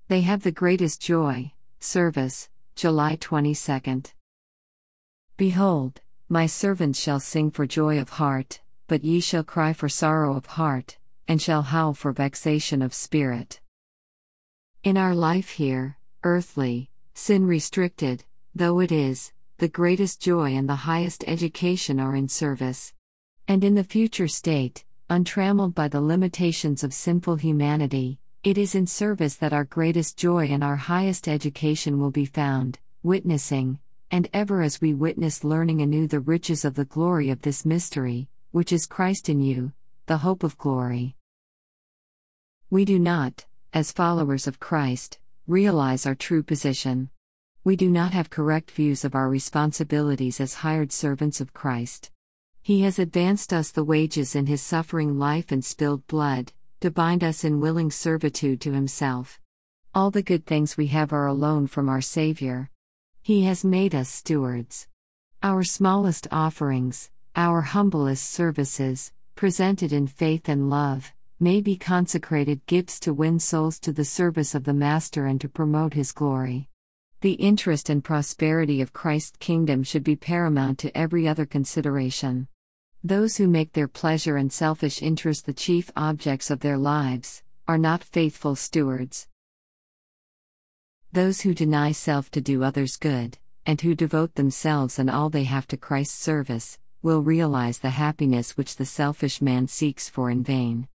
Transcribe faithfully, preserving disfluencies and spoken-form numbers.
They have the greatest joy. Service, July twenty-second. Behold, my servants shall sing for joy of heart, but ye shall cry for sorrow of heart, and shall howl for vexation of spirit. In our life here, earthly, sin-restricted, though it is, the greatest joy and the highest education are in service. And in the future state, untrammeled by the limitations of sinful humanity, it is in service that our greatest joy and our highest education will be found, witnessing, and ever as we witness learning anew the riches of the glory of this mystery, which is Christ in you, the hope of glory. We do not, as followers of Christ, realize our true position. We do not have correct views of our responsibilities as hired servants of Christ. He has advanced us the wages in His suffering life and spilled blood, to bind us in willing servitude to Himself. All the good things we have are a loan from our Savior. He has made us stewards. Our smallest offerings, our humblest services, presented in faith and love, may be consecrated gifts to win souls to the service of the Master and to promote His glory. The interest and prosperity of Christ's kingdom should be paramount to every other consideration. Those who make their pleasure and selfish interest the chief objects of their lives, are not faithful stewards. Those who deny self to do others good, and who devote themselves and all they have to Christ's service, will realize the happiness which the selfish man seeks for in vain.